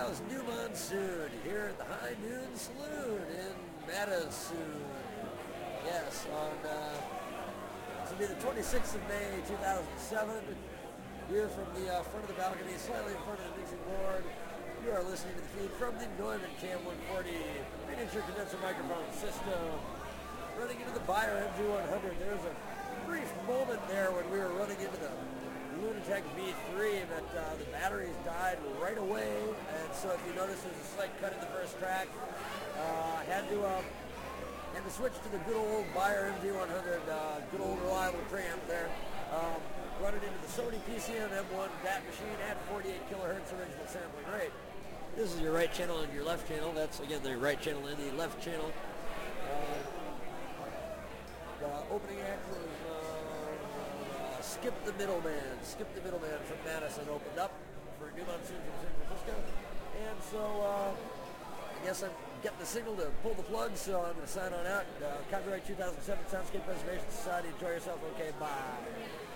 that was New Monsoon here at the High Noon Saloon in Madison. Yes, on this will be the 26th of May, 2007. Here from the front of the balcony, slightly in front of the mixing board, you are listening to the feed from the Neumann Cam 140 miniature condenser microphone system. Running into the Beyer MG100. There was a brief moment there when we were running into the Lunatech V3, but the batteries died right away, and so if you notice there's a slight cut in the first track. I had to switch to the good old Beyer MG100, good old reliable preamp there. Running into the Sony PCM M1 DAT machine at 48 kilohertz original sampling rate. This is your right channel and your left channel. That's again the right channel and the left channel. The opening act was Skip the Middleman. Skip the Middleman from Madison opened up for New Monsoon from San Francisco. And so I guess I'm getting the signal to pull the plug, so I'm going to sign on out. Copyright 2007 Soundscape Preservation Society. Enjoy yourself. Okay, bye.